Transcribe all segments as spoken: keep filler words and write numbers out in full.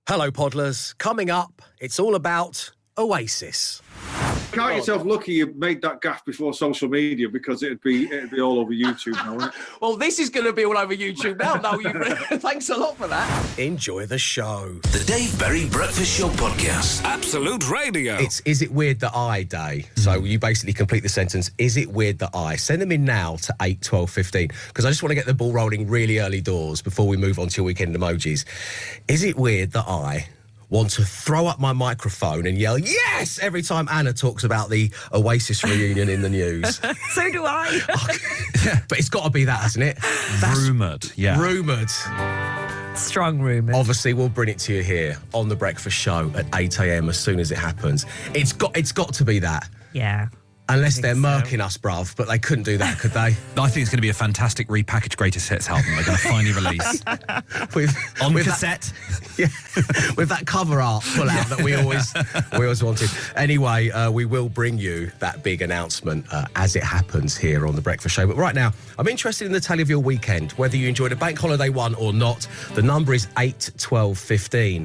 Hello, Podlers. Coming up, it's all about Oasis. Count yourself lucky you made that gaffe before social media, because it'd be it'd be all over YouTube now, wouldn't it? Well, this is going to be all over YouTube now. No, you, thanks a lot for that. Enjoy the show. The Dave Berry Breakfast Show Podcast. Absolute Radio. It's Is It Weird That I Day. So you basically complete the sentence, is it weird that I? Send them in now to eight, twelve, fifteen, because I just want to get the ball rolling really early doors before we move on to your weekend emojis. Is it weird that I want to throw up my microphone and yell yes every time Anna talks about the Oasis reunion in the news? So do I. But it's got to be that, hasn't it? That's rumoured, yeah. Rumoured. Strong rumours. Obviously, we'll bring it to you here on The Breakfast Show at eight a.m. as soon as it happens. It's got, it's got to be that. Yeah. Unless they're so. murking us, bruv, but they couldn't do that, could they? I think it's going to be a fantastic repackaged greatest hits album they're going to finally release. with, On with cassette. That, yeah, with that cover art pull out that we always we always wanted. Anyway, uh, we will bring you that big announcement uh, as it happens here on The Breakfast Show. But right now, I'm interested in the tally of your weekend, whether you enjoyed a bank holiday one or not. The number is eight, twelve, fifteen.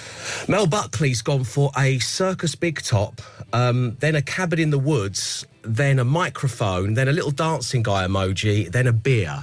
Mel Buckley's gone for a circus big top, um, then a cabin in the woods, then a microphone, then a little dancing guy emoji, then a beer.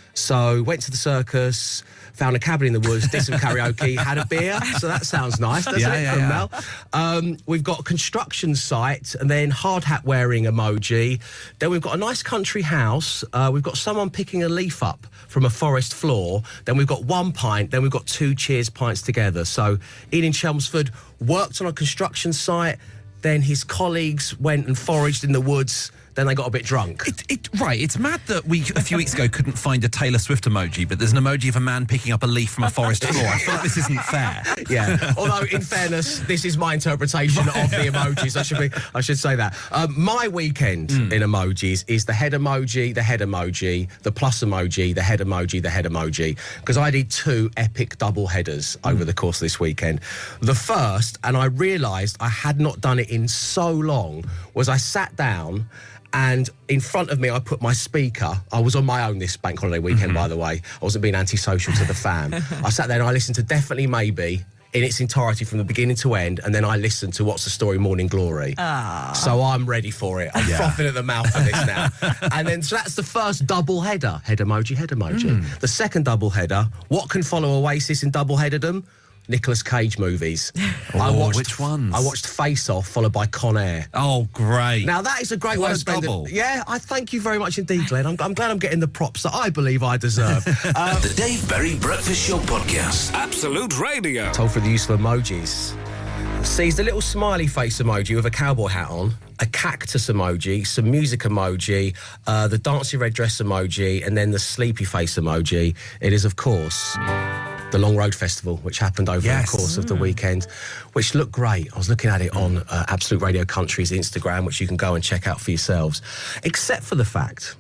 So went to the circus, found a cabin in the woods, did some karaoke, had a beer. So that sounds nice, doesn't Yeah, it, yeah, from yeah. Mel? Um, we've got a construction site, and then hard hat wearing emoji. Then we've got a nice country house. Uh, we've got someone picking a leaf up from a forest floor. Then we've got one pint. Then we've got two cheers pints together. So Ian in Chelmsford worked on a construction site. Then his colleagues went and foraged in the woods. Then they got a bit drunk. It, it, right, it's mad that we, a few weeks ago, couldn't find a Taylor Swift emoji, but there's an emoji of a man picking up a leaf from a forest floor. I feel like this isn't fair. Yeah. Although, in fairness, this is my interpretation of the emojis. I should be. I should say that. Um, my weekend Mm. in emojis is the head emoji, the head emoji, the plus emoji, the head emoji, the head emoji. Because I did two epic double headers Mm. over the course of this weekend. The first, and I realised I had not done it in so long, was I sat down. And in front of me, I put my speaker. I was on my own this bank holiday weekend, Mm-hmm. by the way. I wasn't being antisocial to the fam. I sat there and I listened to Definitely Maybe in its entirety from the beginning to end, and then I listened to What's the Story, Morning Glory. So I'm ready for it. I'm Yeah. frothing at the mouth for this now. And then, so that's the first double header. Head emoji, head emoji. Mm. The second double header, what can follow Oasis in double headerdom? Nicolas Cage movies. Oh, which ones? I watched Face Off, followed by Con Air. Oh, great. Now, that is a great What way a of spending... double. Yeah, I thank you very much indeed, Glenn. I'm, I'm glad I'm getting the props that I believe I deserve. um, The Dave Berry Breakfast Show Podcast. Absolute Radio. told for the use of emojis. Sees the little smiley face emoji with a cowboy hat on, a cactus emoji, some music emoji, uh, the dancing red dress emoji, and then the sleepy face emoji. It is, of course, the Long Road Festival, which happened over Yes. the course of the weekend, which looked great. I was looking at it on uh, Absolute Radio Country's Instagram, which you can go and check out for yourselves, except for the fact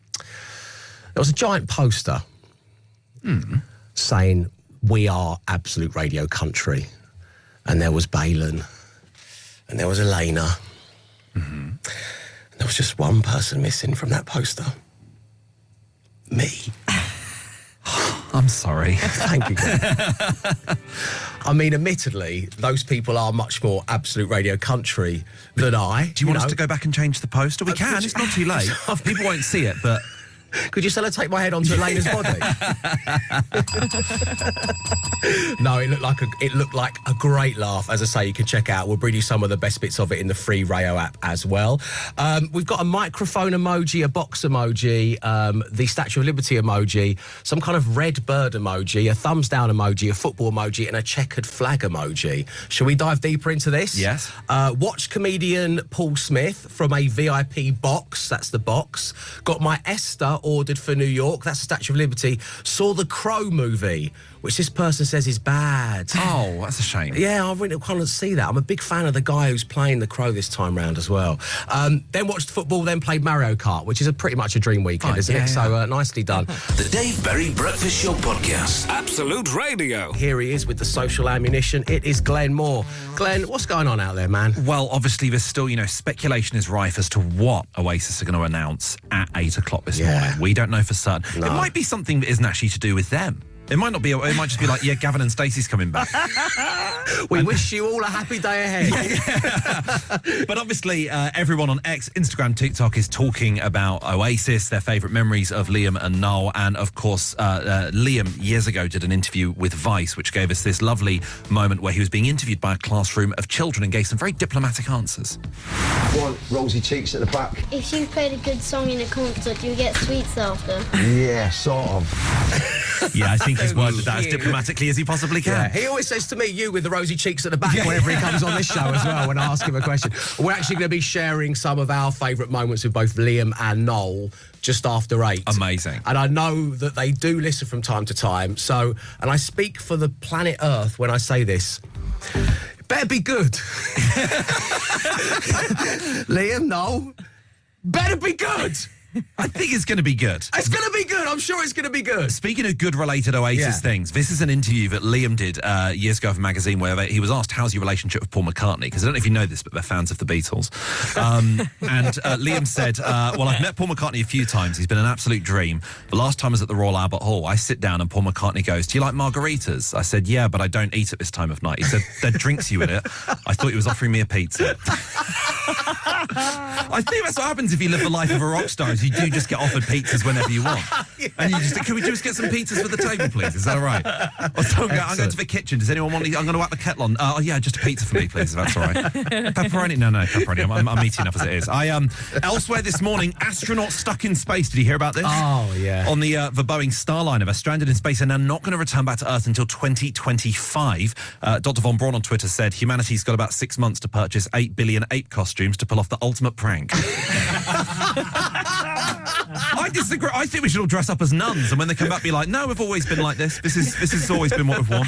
there was a giant poster saying, "We are Absolute Radio Country." And there was Balin, and there was Elena. Mm-hmm. There was just one person missing from that poster. Me. I'm sorry. Thank you, Glenn. I mean, admittedly, those people are much more Absolute Radio Country than I. Do you want know. us to go back and change the poster? We Uh, can. could It's you- not too late. People won't see it, but... Could you sellotape my head onto Elena's body? No, it looked like a it looked like a great laugh. As I say, you can check out. We'll bring you some of the best bits of it in the free Rayo app as well. Um, we've got a microphone emoji, a box emoji, um, the Statue of Liberty emoji, some kind of red bird emoji, a thumbs down emoji, a football emoji, and a checkered flag emoji. Shall we dive deeper into this? Yes. Uh, watched comedian Paul Smith from a V I P box. That's the box. Got my Esther ordered for New York. That's the Statue of Liberty. Saw the Crow movie, which this person says is bad. Oh, that's a shame. Yeah, I really kind of see that. I'm a big fan of the guy who's playing the Crow this time round as well. Um, then watched football, then played Mario Kart, which is a pretty much a dream weekend, Fine, isn't yeah, it? yeah. So uh, nicely done. The Dave Berry Breakfast Show Podcast. Absolute Radio. Here he is with the social ammunition. It is Glenn Moore. Glenn, what's going on out there, man? Well, obviously, there's still, you know, speculation is rife as to what Oasis are going to announce at eight o'clock this Yeah. morning. We don't know for certain. No. It might be something that isn't actually to do with them. It might not be. It might just be like, yeah, Gavin and Stacey's coming back. We wish you all a happy day ahead. But obviously, uh, everyone on X, Instagram, TikTok is talking about Oasis, their favourite memories of Liam and Noel. And of course, uh, uh, Liam years ago did an interview with Vice, which gave us this lovely moment where he was being interviewed by a classroom of children and gave some very diplomatic answers. Want rosy cheeks at the back? If you played a good song in a concert, you get sweets after. Yeah, sort of. Yeah, I think he's worded that as diplomatically as he possibly can. Yeah, he always says to me, you with the rosy cheeks at the back, whenever he comes on this show as well, when I ask him a question. We're actually going to be sharing some of our favourite moments with both Liam and Noel just after eight. Amazing. And I know that they do listen from time to time. So, and I speak for the planet Earth when I say this. It better be good. Liam, Noel, better be good. I think it's going to be good. It's going to be good. I'm sure it's going to be good. Speaking of good related Oasis Yeah. things, this is an interview that Liam did uh, years ago for a magazine where they, he was asked, how's your relationship with Paul McCartney? Because I don't know if you know this, but they're fans of the Beatles. Um, and uh, Liam said, uh, well, I've met Paul McCartney a few times. He's been an absolute dream. The last time I was at the Royal Albert Hall, I sit down and Paul McCartney goes, do you like margaritas? I said, yeah, but I don't eat at this time of night. He said, there are drinks you in it. I thought he was offering me a pizza. I think that's what happens if you live the life of a rock star, is you do just get offered pizzas whenever you want. Yeah. And you just think, can we just get some pizzas for the table, please? Is that all right? Or so I'm, going, I'm going to the kitchen. Does anyone want... I'm going to whack the kettle on. Uh, oh, yeah, just a pizza for me, please, if that's all right. Pepperoni? No, no, pepperoni. I'm, I'm, I'm eating enough as it is. I um Elsewhere this morning, astronauts stuck in space. Did you hear about this? Oh, yeah. On the, uh, the Boeing Starliner, they're stranded in space and are not going to return back to Earth until twenty twenty-five. Uh, Doctor Von Braun on Twitter said, humanity's got about six months to purchase eight billion ape costumes to pull off the ultimate prank. I disagree. I think we should all dress up as nuns, and when they come back, be like, "No, we've always been like this. This is this has always been what we've worn."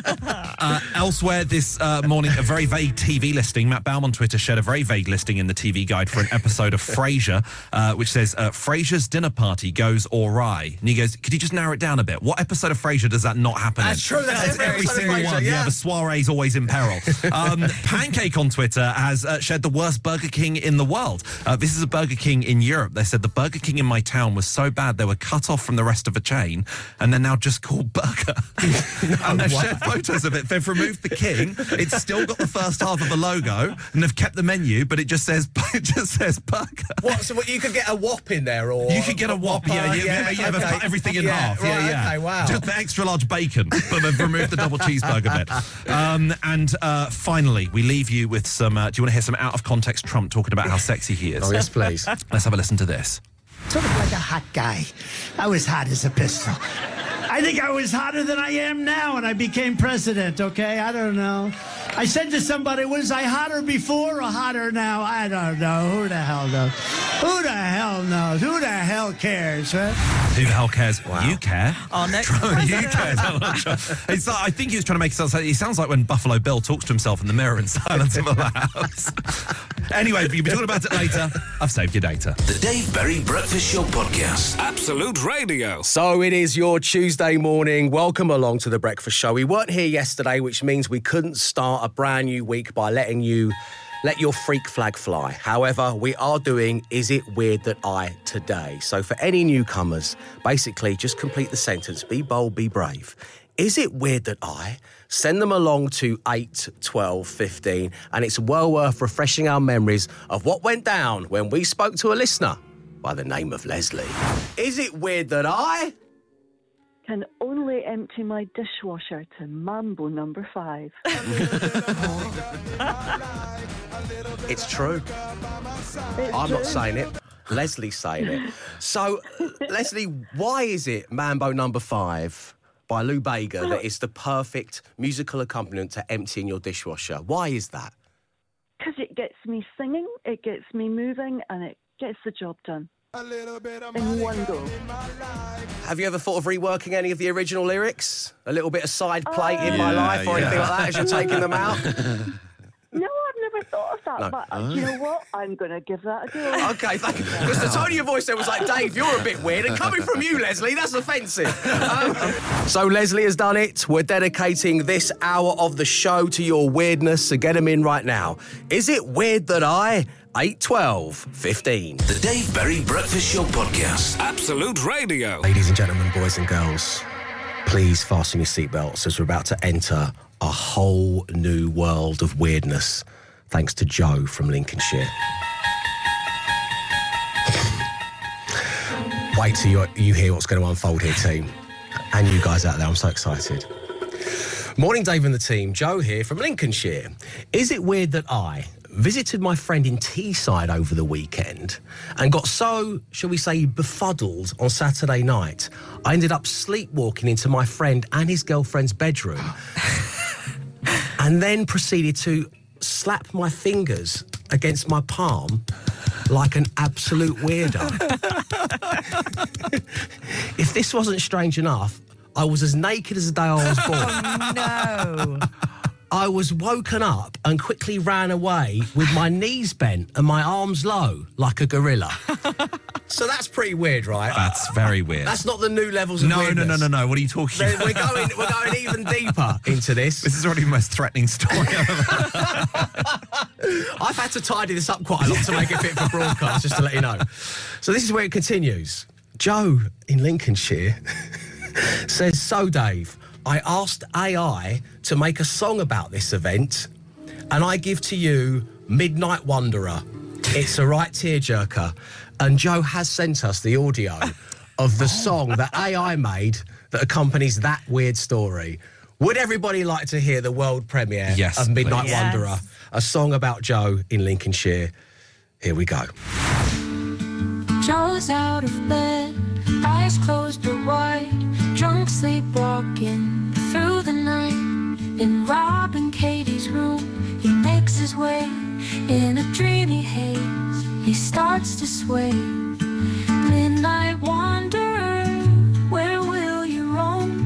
Uh, elsewhere this uh, morning, a very vague T V listing. Matt Baum on Twitter shared a very vague listing in the T V guide for an episode of Frasier, uh, which says uh, Frasier's dinner party goes awry. And he goes, "Could you just narrow it down a bit? What episode of Frasier does that not happen That's in?" true. That's every, every episode single of Frasier, one. Yeah. yeah, the soiree's always in peril. Um, Pancake on Twitter has uh, shared the worst Burger King in the world. Uh, this is a Burger King in Europe. They said the Burger King in my town was so bad they were cut off from the rest of the chain, and they're now just called Burger. And they've shared photos of it. They've removed the King. It's still got the first half of the logo, and they've kept the menu, but it just says it just says Burger. What? So what, you could get a Whop in there, or You could get a Whop, Whopper, yeah, yeah, yeah, yeah, they've okay. cut everything in Yeah, half. right, yeah, yeah. okay, wow. Just the extra large bacon, but they've removed the double cheeseburger bit. Um, and uh, finally, we leave you with some. Uh, do you want to hear some out of context Trump talking about how sexy he is? Oh yes, please. Let's have a listen to this. Sort of like a hot guy. I was hot as a pistol. I think I was hotter than I am now when I became president, okay? I don't know. I said to somebody, was I hotter before or hotter now? I don't know. Who the hell knows? Who the hell knows? Who the hell cares, right? Who the hell cares? You care. Our next Trump, you president. care. Donald Trump. It's like, I think he was trying to make it sound. He sounds like when Buffalo Bill talks to himself in the mirror in silence of the house. Anyway, you'll be talking about it later. I've saved your data. The Dave Berry Breakfast Show Podcast. Absolute Radio. So it is your Tuesday morning. Welcome along to the Breakfast Show. We weren't here yesterday, which means we couldn't start a brand new week by letting you let your freak flag fly. However, we are doing Is It Weird That I today. So for any newcomers, basically just complete the sentence. Be bold, be brave. Is it weird that I? Send them along to eight, twelve, fifteen, and it's well worth refreshing our memories of what went down when we spoke to a listener by the name of Leslie. Is it weird that I... can only empty my dishwasher to Mambo number five. It's true. It's I'm not true. saying it. Leslie's saying it. So, Leslie, why is it Mambo Number Five by Lou Bega that is the perfect musical accompaniment to emptying your dishwasher? Why is that? Because it gets me singing, it gets me moving, and it gets the job done. In one go. Have you ever thought of reworking any of the original lyrics? A little bit of side plate in Uh, my Yeah, life or yeah. anything like that as you're taking them out? No, I've never thought of that, No. but uh, you know what? I'm going to give that a go. Okay, thank you. Because the tone of your voice there was like, Dave, you're a bit weird. And coming from you, Leslie, that's offensive. Um, so Leslie has done it. We're dedicating this hour of the show to your weirdness, so get them in right now. Is it weird that I... eight, twelve, fifteen. The Dave Berry Breakfast Show Podcast. Absolute Radio. Ladies and gentlemen, boys and girls, Please fasten your seatbelts as we're about to enter a whole new world of weirdness, thanks to Joe from Lincolnshire. Wait till you, you hear what's going to unfold here, team. And you guys out there, I'm so excited. Morning, Dave and the team. Joe here from Lincolnshire. Is it weird that I visited my friend in Teesside over the weekend and got so, shall we say, befuddled on Saturday night, I ended up sleepwalking into my friend and his girlfriend's bedroom and then proceeded to slap my fingers against my palm like an absolute weirdo. If this wasn't strange enough, I was as naked as the day I was born. Oh, no. I was woken up and quickly ran away with my knees bent and my arms low like a gorilla. So that's pretty weird, right? That's very weird. That's not the new levels of no, weirdness. no, no, no, no. What are you talking Then about? We're going, we're going even deeper into this. This is already the most threatening story I've ever heard. I've had to tidy this up quite a lot to make it fit for broadcast, just to let you know. So this is where it continues. Joe in Lincolnshire says, so Dave, I asked A I to make a song about this event, and I give to you Midnight Wanderer. It's a right tearjerker. And Joe has sent us the audio of the song that A I made that accompanies that weird story. Would everybody like to hear the world premiere Yes, of Midnight please. Wanderer? Yes. A song about Joe in Lincolnshire. Here we go. Joe's out of bed, eyes closed but wide, drunk sleepwalking through the night. In Rob and Katie's room, he makes his way in a dreamy haze. He starts to sway. Midnight wanderer, where will you roam?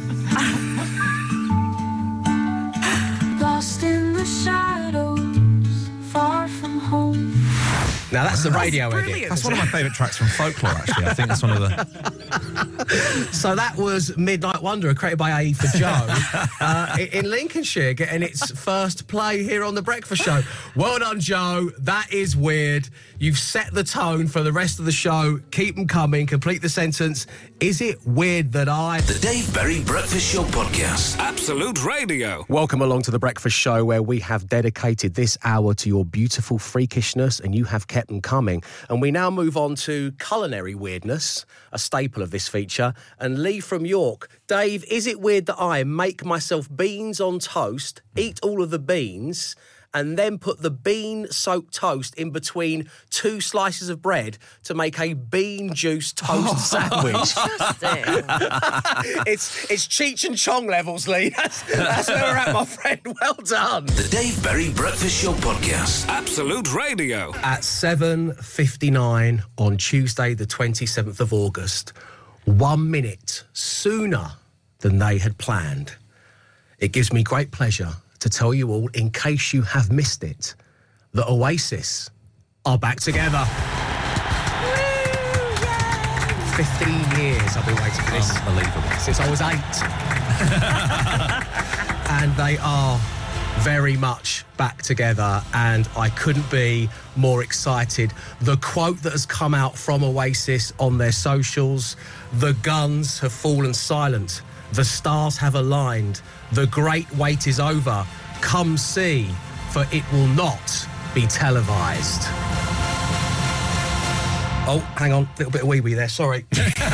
Lost in the shadows, far from home. Now that's the radio edit. brilliant. That's one of my favourite tracks from Folklore, actually. I think that's one of the... So that was Midnight Wanderer, created by A E for Joe, uh, in Lincolnshire, getting its first play here on The Breakfast Show. Well done, Joe. That is weird. You've set the tone for the rest of the show. Keep them coming. Complete the sentence. Is it weird that I... The Dave Berry Breakfast Show Podcast. Absolute Radio. Welcome along to The Breakfast Show, where we have dedicated this hour to your beautiful freakishness, and you have kept them coming. And we now move on to culinary weirdness, a staple of this feature. And Lee from York. Dave, is it weird that I make myself beans on toast, eat all of the beans, and then put the bean-soaked toast in between two slices of bread to make a bean juice toast sandwich? Interesting. it's it's Cheech and Chong levels, Lee. That's, that's where we're at, my friend. Well done. The Dave Berry Breakfast Show Podcast. Absolute Radio. At seven fifty-nine on Tuesday, the twenty-seventh of August, one minute sooner than they had planned, it gives me great pleasure to tell you all, in case you have missed it, that Oasis are back together. fifteen years I've been waiting for this. Unbelievable. Since I was eight. And they are very much back together, and I couldn't be more excited. The quote that has come out from Oasis on their socials: the guns have fallen silent, the stars have aligned, the great wait is over, come see, for it will not be televised. Oh, hang on, a little bit of wee-wee there, sorry.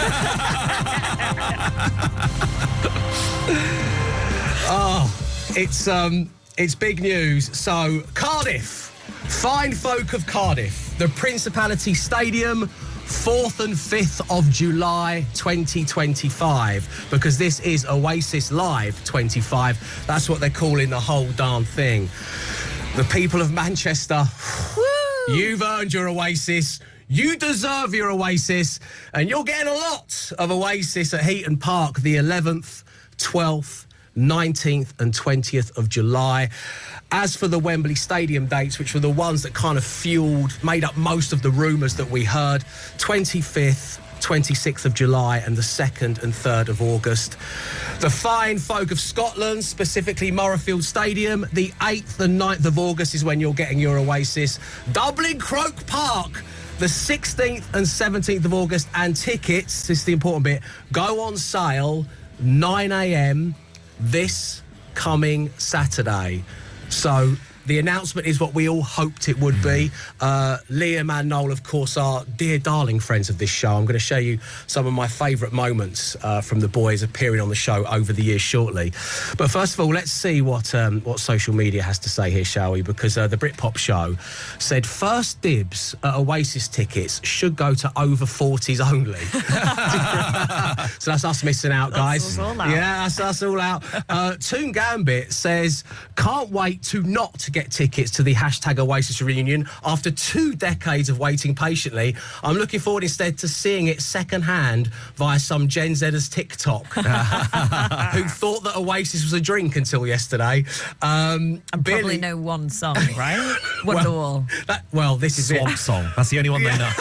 Oh, it's um, it's big news. So, Cardiff, fine folk of Cardiff, the Principality Stadium, fourth and fifth of July twenty twenty-five, because this is Oasis Live twenty-five. That's what they're calling the whole darn thing. The people of Manchester, woo, you've earned your Oasis. You deserve your Oasis, and you're getting a lot of Oasis at Heaton Park the eleventh, twelfth, nineteenth and twentieth of July. As for the Wembley Stadium dates, which were the ones that kind of fueled, made up most of the rumours that we heard, twenty-fifth, twenty-sixth of July and the second and third of August. The fine folk of Scotland, specifically Murrayfield Stadium, the eighth and ninth of August is when you're getting your Oasis. Dublin Croke Park, the sixteenth and seventeenth of August, and tickets, this is the important bit, go on sale nine a.m. this coming Saturday. So the announcement is what we all hoped it would be. Uh, Liam and Noel, of course, are dear darling friends of this show. I'm going to show you some of my favourite moments uh, from the boys appearing on the show over the years shortly. But first of all, let's see what um, what social media has to say here, shall we? Because uh, the Britpop show said first dibs at Oasis tickets should go to over forties only. So that's us missing out, guys. That's us all out. Yeah, that's us all out. Uh, Toon Gambit says, can't wait to not to get tickets to the hashtag Oasis reunion after two decades of waiting patiently. I'm looking forward instead to seeing it secondhand via some Gen Zers TikTok who thought that Oasis was a drink until yesterday. Um, I probably Billy, know one song, right? Wonderwall. well, that, well, this is Swamp it. Song. That's the only one they know.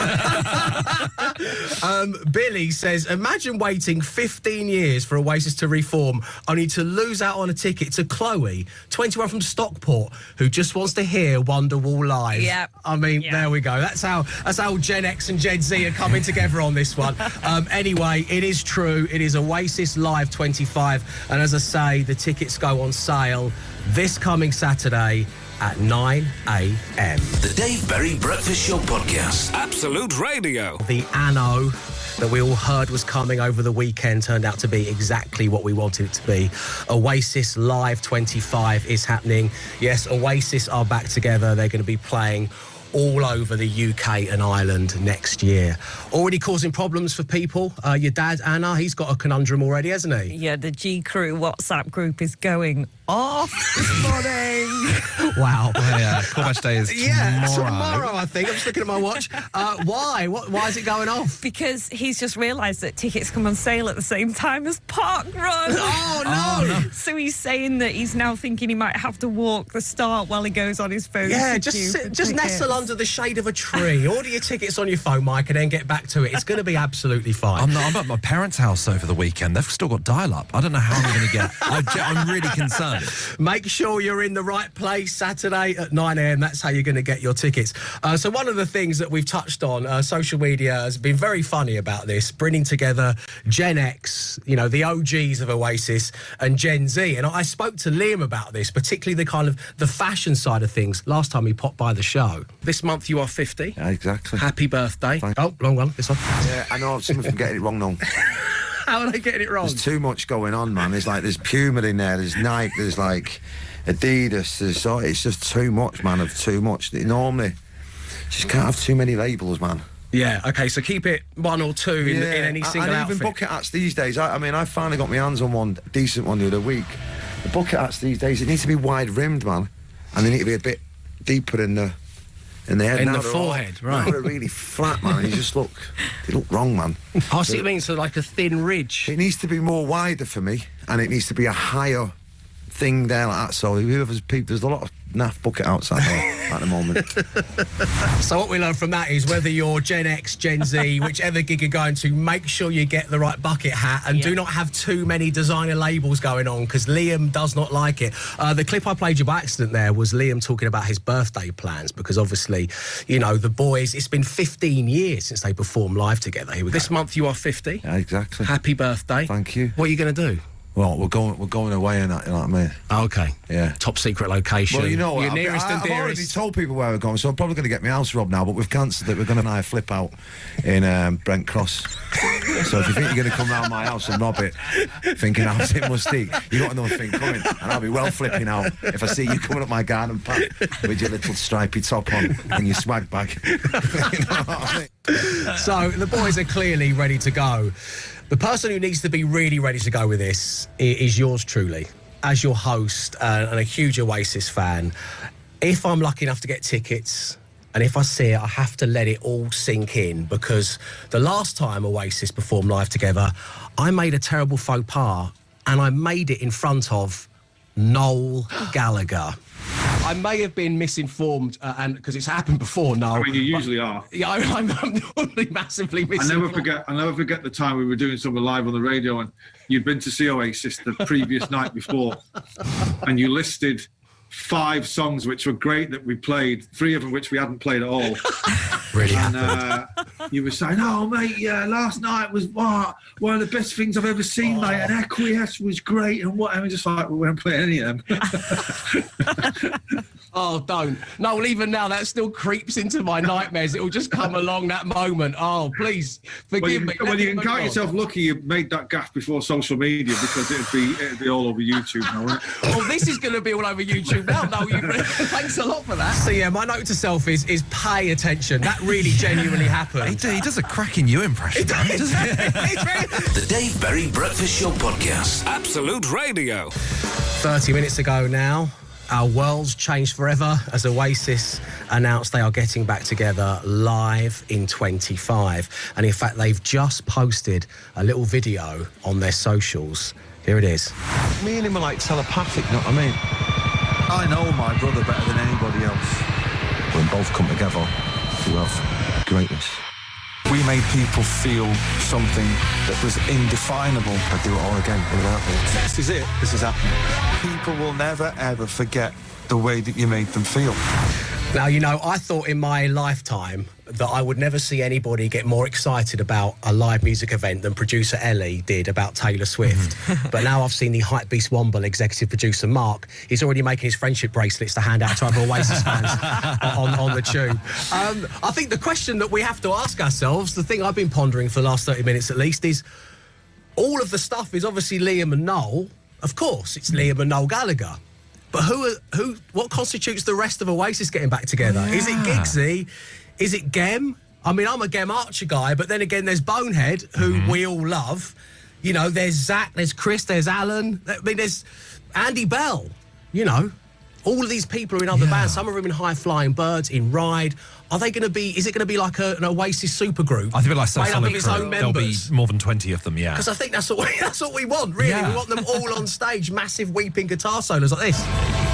um, Billy says, imagine waiting fifteen years for Oasis to reform, only to lose out on a ticket to Chloe, twenty-one from Stockport, who just wants to hear Wonderwall live. Yep. I mean, Yep. there we go. That's how that's how Gen X and Gen Z are coming together on this one. Um, anyway, it is true. It is Oasis Live twenty-five. And as I say, the tickets go on sale this coming Saturday at nine a.m. The Dave Berry Breakfast Show Podcast. Absolute Radio. The anno that we all heard was coming over the weekend turned out to be exactly what we wanted it to be. Oasis Live twenty-five is happening. Yes, Oasis are back together. They're going to be playing all over the U K and Ireland next year. Already causing problems for people. Uh, your dad, Anna, he's got a conundrum already, hasn't he? Yeah, the G Crew WhatsApp group is going off this morning. Wow. Oh, yeah, call match day is tomorrow. Yeah, tomorrow, I think. I'm just looking at my watch. Uh, why? What, why is it going off? Because he's just realised that tickets come on sale at the same time as Park Run. Oh, no. Oh, no. So he's saying that he's now thinking he might have to walk the start while he goes on his phone. Yeah, to just queue sit, for just tickets. nestle under the shade of a tree. Order your tickets on your phone, Mike, and then get back to it. It's going to be absolutely fine. I'm, not, I'm at my parents' house over the weekend. They've still got dial-up. I don't know how I'm going to get... I, I'm really concerned. Make sure you're in the right place Saturday at nine a.m. That's how you're going to get your tickets. Uh, so one of the things that we've touched on, uh, social media has been very funny about this, bringing together Gen X, you know, the O Gs of Oasis, and Gen Z. And I spoke to Liam about this, particularly the kind of the fashion side of things, last time he popped by the show. This month you are fifty. Yeah, exactly. Happy birthday. Thank Oh, long one, this one. Yeah, I know some of them getting it wrong now. How are they getting it wrong? There's too much going on, man. There's like, there's Puma in there, there's Nike, there's like Adidas, there's so, it's just too much, man, of too much. Normally, just can't have too many labels, man. Yeah, okay, so keep it one or two in, in any single and outfit. even bucket hats these days. I, I mean, I finally got my hands on one decent one the other week. The bucket hats these days, it needs to be wide rimmed, man, and they need to be a bit deeper in the in the head. In Now the they're all- forehead, right. Now they're really flat, man. You just look, they look wrong, man. I see what you mean, so like a thin ridge. It needs to be more wider for me, and it needs to be a higher thing there like that. So whoever's people, there's a lot of naff bucket outside there at the moment. So what we learn from that is whether you're Gen X, Gen Z, whichever gig you're going to, make sure you get the right bucket hat and Yeah. do not have too many designer labels going on, because Liam does not like it. Uh, the clip I played you by accident there was Liam talking about his birthday plans, because obviously, you know, the boys, it's been fifteen years since they performed live together. Here we go. This month you are fifty. Yeah, exactly. Happy birthday. Thank you. What are you going to do? Well, we're going, we're going away and that, you know what I mean? Oh, okay. Yeah. Top secret location. Well, you know what? Your I've, nearest I, and I've already dearest. told people where we're going, so I'm probably going to get my house robbed now, but we've cancelled it. We're going to buy a flip out in um, Brent Cross. So if you think you're going to come round my house and rob it, thinking I was in Mustique, you got another thing coming. And I'll be well flipping out if I see you coming up my garden path with your little stripy top on and your swag bag. You know what I mean? So the boys are clearly ready to go. The person who needs to be really ready to go with this i- is yours truly, as your host uh, and a huge Oasis fan. If I'm lucky enough to get tickets, and if I see it, I have to let it all sink in, because the last time Oasis performed live together, I made a terrible faux pas, and I made it in front of Noel Gallagher. I may have been misinformed, uh, and because it's happened before, Noel. I mean, you usually are. Yeah, I, I'm, I'm normally massively I misinformed. never forget. I never forget the time we were doing something live on the radio, and you'd been to see Oasis the previous night before, and you listed five songs which were great that we played, three of them which we hadn't played at all. Really and uh, you were saying, oh, mate, yeah, last night was wow, one of the best things I've ever seen, oh. mate, and Acquiesce was great, and what, and we're just like, we weren't playing any of them. Oh, don't. No, well, even now, that still creeps into my nightmares. It will just come along that moment. Oh, please, forgive well, you, me. Well, you can count yourself lucky you made that gaff before social media, because it'd be it'd be all over YouTube now, wouldn't it? Oh, this is going to be all over YouTube now. No, you, thanks a lot for that. So, yeah, my note to self is, is pay attention. That really genuinely happened. He, he does a cracking you impression. He does. The Dave Berry Breakfast Show Podcast. Absolute Radio. thirty minutes ago now, our world's changed forever as Oasis announced they are getting back together live in twenty-five. And in fact, they've just posted a little video on their socials. Here it is. Me and him are like telepathic, you know what I mean? I know my brother better than anybody else. When both come together, we have greatness. We made people feel something that was indefinable. I'd do it all again without me. This is it. This is happening. People will never, ever forget the way that you made them feel. Now, you know, I thought in my lifetime that I would never see anybody get more excited about a live music event than producer Ellie did about Taylor Swift. Mm-hmm. But now I've seen the Hypebeast Womble executive producer Mark. He's already making his friendship bracelets to hand out to other Oasis fans on, on the tube. Um, I think the question that we have to ask ourselves, the thing I've been pondering for the last thirty minutes at least, is all of the stuff is obviously Liam and Noel. Of course, it's Liam and Noel Gallagher. But who, are, who, what constitutes the rest of Oasis getting back together? Yeah. Is it Giggsy? Is it Gem? I mean, I'm a Gem Archer guy, but then again, there's Bonehead, who mm-hmm. we all love. You know, there's Zach, there's Chris, there's Alan. I mean, there's Andy Bell. You know, all of these people are in other yeah. bands. Some of them in High Flying Birds, in Ride. Are they going to be? Is it going to be like a, an Oasis supergroup? I think like so made up of its own There'll be more than twenty of them. Yeah, because I think that's what we, that's what we want. Really, yeah. we want them all on stage, massive weeping guitar solos like this.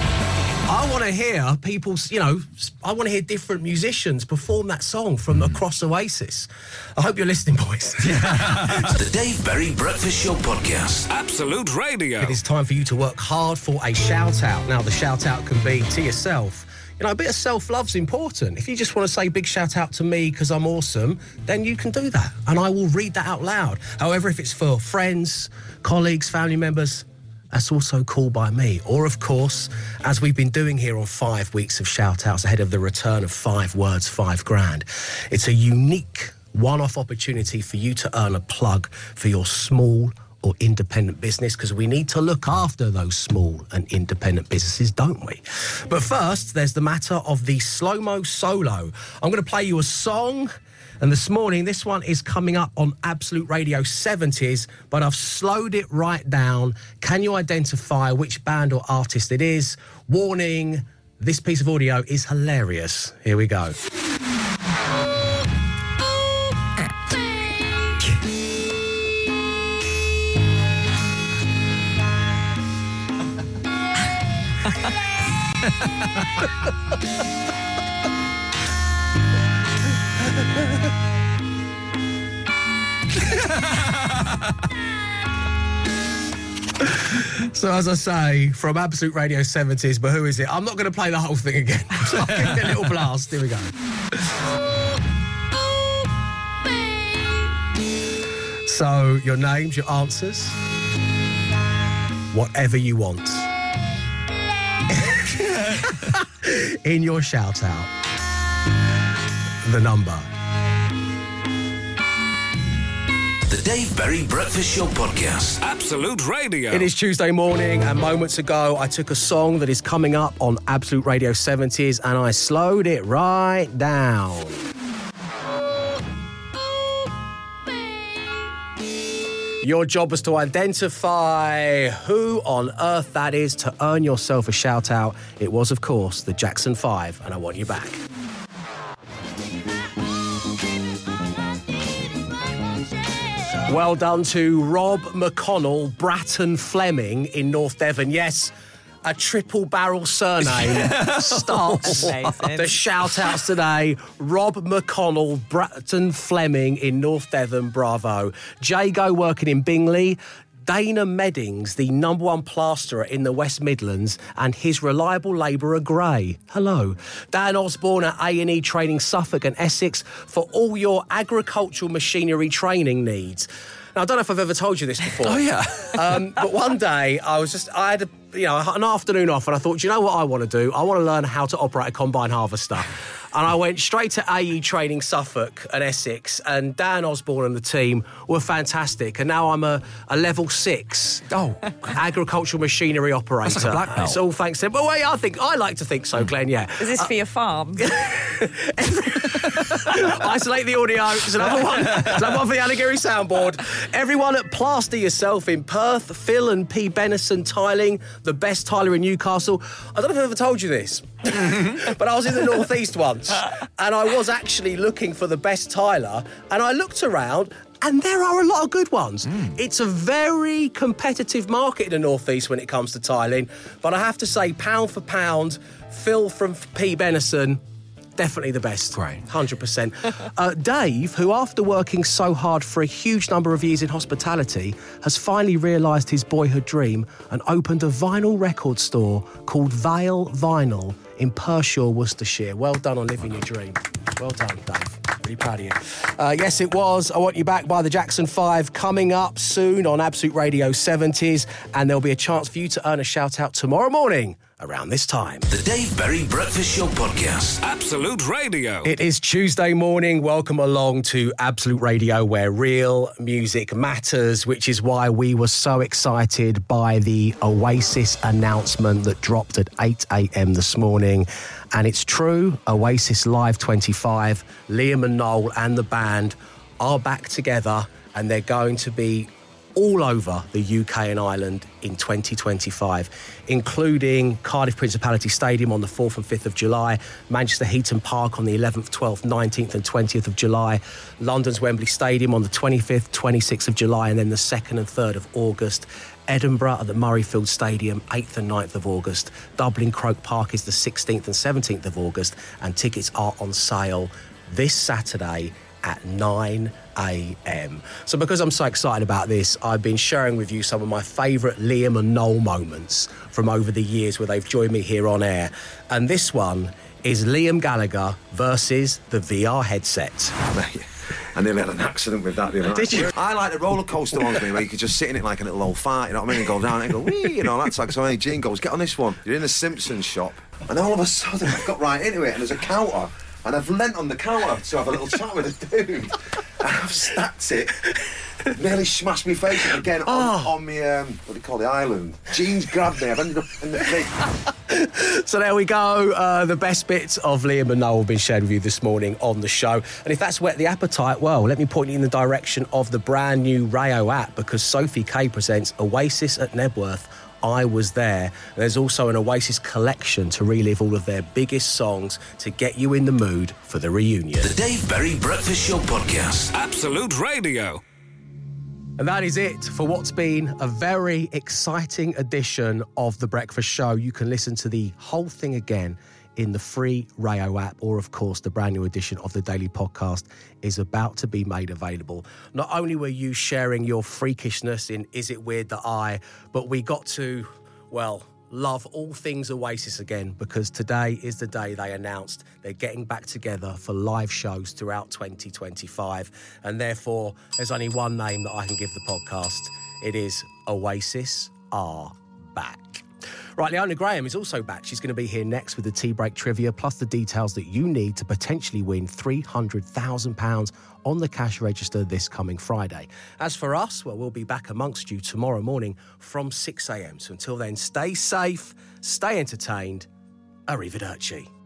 I want to hear people, you know, I want to hear different musicians perform that song from mm. across Oasis. I hope you're listening, boys. The Dave Berry Breakfast Show Podcast. Absolute Radio. It is time for you to work hard for a shout-out. Now, the shout-out can be to yourself. You know, a bit of self-love's important. If you just want to say big shout-out to me because I'm awesome, then you can do that. And I will read that out loud. However, if it's for friends, colleagues, family members, that's also cool by me. Or, of course, as we've been doing here on five weeks of shout-outs ahead of the return of Five Words, Five Grand, it's a unique one-off opportunity for you to earn a plug for your small or independent business, because we need to look after those small and independent businesses, don't we? But first, there's the matter of the Slow-Mo Solo. I'm going to play you a song. And this morning, this one is coming up on Absolute Radio seventies, but I've slowed it right down. Can you identify which band or artist it is? Warning, this piece of audio is hilarious. Here we go. So, as I say, from Absolute Radio seventies, but who is it? I'm not going to play the whole thing again. I'll give it a little blast. Here we go. So, your names, your answers, whatever you want. In your shout-out, the number. The Dave Berry Breakfast Show Podcast. Absolute Radio. It is Tuesday morning, and moments ago I took a song that is coming up on Absolute Radio seventies and I slowed it right down. Your job was to identify who on earth that is to earn yourself a shout-out. It was, of course, the Jackson Five, and I want you back. Well done to Rob McConnell, Bratton Fleming in North Devon. Yes, a triple barrel surname starts the shout-outs today. Rob McConnell, Bratton Fleming in North Devon, bravo. Jago working in Bingley. Dana Meddings, the number one plasterer in the West Midlands, and his reliable labourer Gray. Hello. Dan Osborne at A and E Training Suffolk and Essex for all your agricultural machinery training needs. Now, I don't know if I've ever told you this before. Oh, yeah. um, but one day, I was just, I had a, you know, an afternoon off, and I thought, do you know what I want to do? I want to learn how to operate a combine harvester. And I went straight to A E Training Suffolk and Essex, and Dan Osborne and the team were fantastic. And now I'm a, a level six oh. agricultural machinery operator. That's like a black belt. It's all thanks to him. Well, wait, I think I like to think so, Glenn. Yeah. Is this uh, for your farm? Isolate the audio. It's another one. It's another one for the Alligiri soundboard. Everyone at Plaster Yourself in Perth, Phil and P. Benison Tiling, the best tiler in Newcastle. I don't know if I've ever told you this, but I was in the northeast once, and I was actually looking for the best tiler, and I looked around, and there are a lot of good ones. Mm. It's a very competitive market in the northeast when it comes to tiling, but I have to say, pound for pound, Phil from P. Benison, definitely the best. Great. one hundred percent. uh, Dave, who after working so hard for a huge number of years in hospitality, has finally realised his boyhood dream and opened a vinyl record store called Vale Vinyl in Pershore, Worcestershire. Well done on living your dream. Well done, Dave. Really proud of you. Uh, yes, it was I Want You Back by the Jackson five, coming up soon on Absolute Radio seventies, and there'll be a chance for you to earn a shout-out tomorrow morning around this time. The Dave Berry Breakfast Show Podcast. Absolute Radio. It is Tuesday morning. Welcome along to Absolute Radio, where real music matters, which is why we were so excited by the Oasis announcement that dropped at eight a.m. this morning. And it's true, Oasis Live twenty-five, Liam and Noel and the band are back together, and they're going to be all over the U K and Ireland in twenty twenty-five, including Cardiff Principality Stadium on the fourth and fifth of July, Manchester Heaton Park on the eleventh, twelfth, nineteenth and twentieth of July, London's Wembley Stadium on the twenty-fifth, twenty-sixth of July, and then the second and third of August. Edinburgh at the Murrayfield Stadium, eighth and ninth of August. Dublin Croke Park is the sixteenth and seventeenth of August, and tickets are on sale this Saturday at nine a.m. So because I'm so excited about this, I've been sharing with you some of my favourite Liam and Noel moments from over the years where they've joined me here on air. And this one is Liam Gallagher versus the V R headset. I nearly had an accident with that the other night. Did you? I like the roller coaster ones, where you could just sit in it like a little old fart, you know what I mean, and go down and go, wee, you know, that's like, so Gene goes, get on this one. You're in a Simpsons shop, and all of a sudden I've got right into it, and there's a counter, and I've leant on the counter to have a little chat with a dude, and I've stacked it, nearly smashed my face up again oh. on, on me, um, what do you call the island? Gene's grabbed me, I've ended up in the thing. So there we go. Uh, the best bits of Liam and Noel have been shared with you this morning on the show. And if that's whet the appetite, well, let me point you in the direction of the brand new Rayo app, because Sophie Kay presents Oasis at Nebworth. I Was There. There's also an Oasis collection to relive all of their biggest songs to get you in the mood for the reunion. The Dave Berry Breakfast Show Podcast. Absolute Radio. And that is it for what's been a very exciting edition of The Breakfast Show. You can listen to the whole thing again in the free Rayo app, or of course the brand new edition of the Daily Podcast is about to be made available. Not only were you sharing your freakishness in Is It Weird That I, but we got to, well, love all things Oasis again, because today is the day they announced they're getting back together for live shows throughout twenty twenty-five. And therefore, there's only one name that I can give the podcast. It is Oasis Are Back. Right, Leona Graham is also back. She's going to be here next with the Tea Break Trivia, plus the details that you need to potentially win three hundred thousand pounds on the cash register this coming Friday. As for us, well, we'll be back amongst you tomorrow morning from six a.m. So until then, stay safe, stay entertained. Arrivederci.